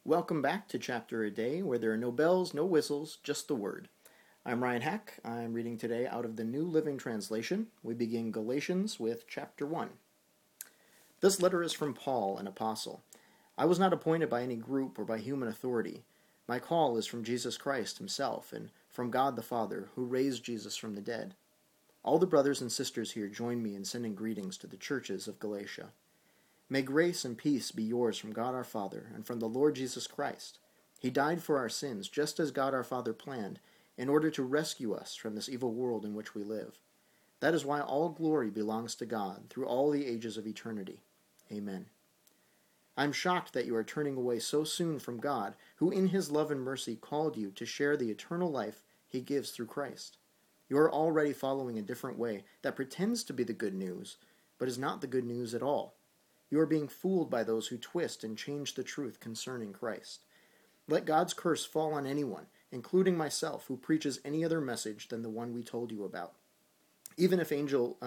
Welcome back to Chapter a Day, where there are no bells, no whistles, just the Word. I'm Ryan Hack. I'm reading today out of the New Living Translation. We begin Galatians with Chapter 1. This letter is from Paul, an apostle. I was not appointed by any group or by human authority. My call is from Jesus Christ himself and from God the Father, who raised Jesus from the dead. All the brothers and sisters here join me in sending greetings to the churches of Galatia. May grace and peace be yours from God our Father and from the Lord Jesus Christ. He died for our sins, just as God our Father planned, in order to rescue us from this evil world in which we live. That is why all glory belongs to God through all the ages of eternity. Amen. I am shocked that you are turning away so soon from God, who in his love and mercy called you to share the eternal life he gives through Christ. You are already following a different way that pretends to be the good news, but is not the good news at all. You are being fooled by those who twist and change the truth concerning Christ. Let God's curse fall on anyone, including myself, who preaches any other message than the one we told you about. Even if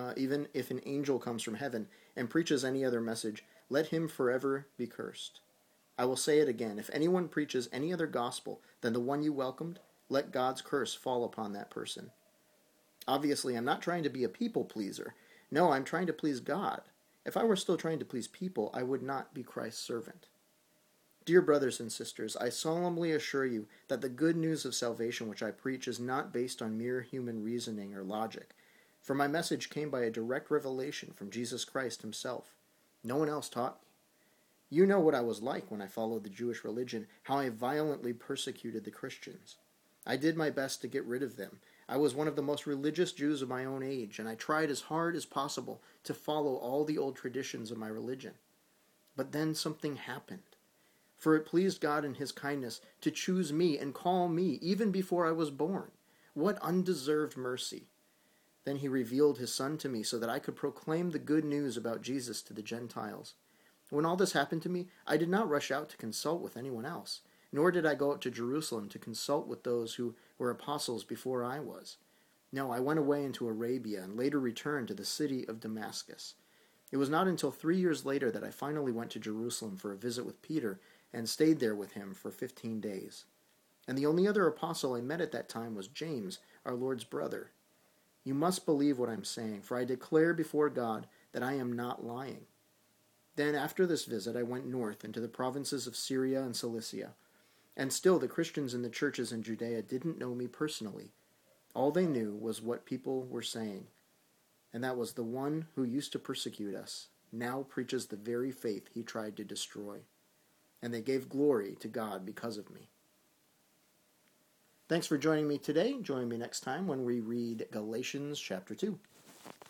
an angel comes from heaven and preaches any other message, let him forever be cursed. I will say it again, if anyone preaches any other gospel than the one you welcomed, let God's curse fall upon that person. Obviously, I'm not trying to be a people pleaser. No, I'm trying to please God. If I were still trying to please people, I would not be Christ's servant. Dear brothers and sisters, I solemnly assure you that the good news of salvation which I preach is not based on mere human reasoning or logic, for my message came by a direct revelation from Jesus Christ himself. No one else taught me. You know what I was like when I followed the Jewish religion, how I violently persecuted the Christians. I did my best to get rid of them. I was one of the most religious Jews of my own age, and I tried as hard as possible to follow all the old traditions of my religion. But then something happened. For it pleased God in his kindness to choose me and call me even before I was born. What undeserved mercy! Then he revealed his Son to me so that I could proclaim the good news about Jesus to the Gentiles. When all this happened to me, I did not rush out to consult with anyone else, nor did I go up to Jerusalem to consult with those who were apostles before I was. No, I went away into Arabia and later returned to the city of Damascus. It was not until 3 years later that I finally went to Jerusalem for a visit with Peter and stayed there with him for 15 days. And the only other apostle I met at that time was James, our Lord's brother. You must believe what I'm saying, for I declare before God that I am not lying. Then after this visit I went north into the provinces of Syria and Cilicia. And still the Christians in the churches in Judea didn't know me personally. All they knew was what people were saying, and that was the one who used to persecute us now preaches the very faith he tried to destroy. And they gave glory to God because of me. Thanks for joining me today. Join me next time when we read Galatians chapter 2.